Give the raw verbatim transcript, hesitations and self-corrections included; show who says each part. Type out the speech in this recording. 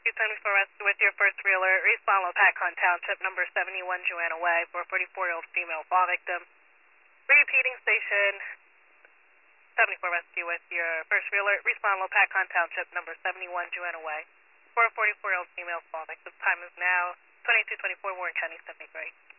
Speaker 1: Rescue seventy-four Rescue with your first reeler. Respond low Patcon Township, number seventy-one Joanna Way, for a forty-four-year-old female fall victim. Repeating station seventy-four Rescue with your first reeler. Respond low Patcon Township, number seventy-one Joanna Way, for a forty-four-year-old female fall victim. Time is now twenty-two twenty-four, Warren County seventy-three.